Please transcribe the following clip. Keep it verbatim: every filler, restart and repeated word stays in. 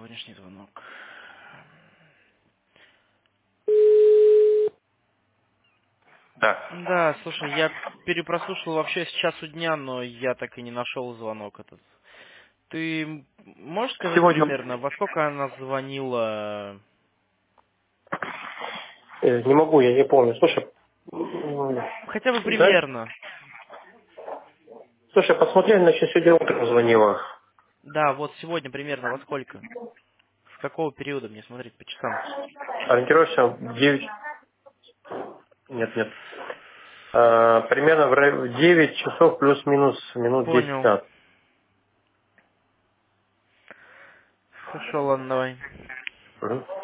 сегодняшний звонок. Да. Да, слушай, я перепрослушал вообще с часу дня, но я так и не нашел звонок этот. Ты можешь сказать Сегодня примерно, во сколько она звонила? э, не могу, я не помню. Слушай, м, Хотя бы да? примерно. Слушай, посмотри, она еще сегодня утром звонила. Да, вот сегодня примерно во сколько? С какого периода мне смотреть по часам? Ориентируешься в девять. Нет, нет. А, примерно в рай- в девять часов плюс-минус минут Понял. десять-пятнадцать. Хорошо, ладно, давай. Мгм.